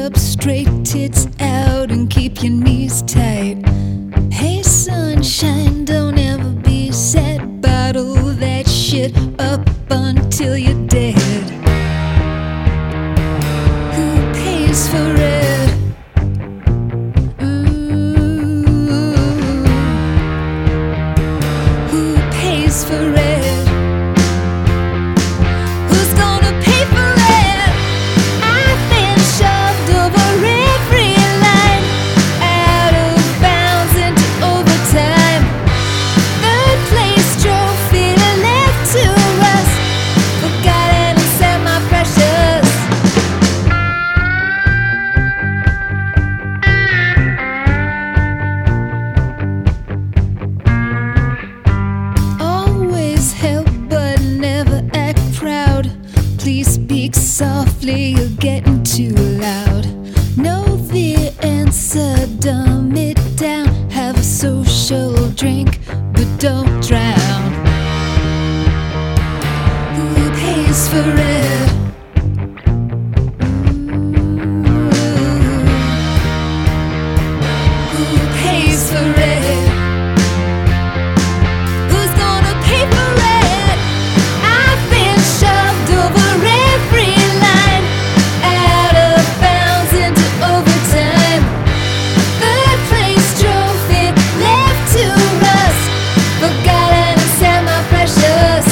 up straight, tits out, and keep your knees tight. Hey sunshine, don't ever be sad. Bottle that shit up until you're dead. Who pays for it? Who pays for it? Please speak softly, you're getting too loud. Know the answer, dumb it down. Have a social drink, but don't drown. Who pays for it? Who pays for it? Who's gonna pay for it? I've been shoved over every line, out of bounds into overtime. Third place trophy left to rust, forgotten and semi-precious.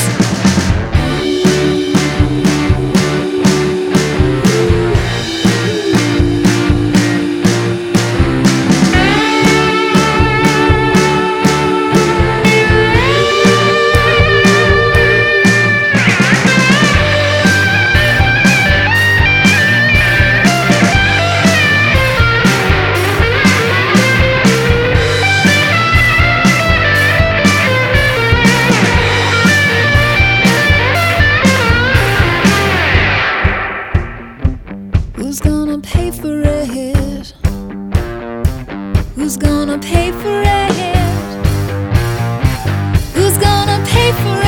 Who's gonna pay for it? Who's gonna pay for it? Who's gonna pay for it?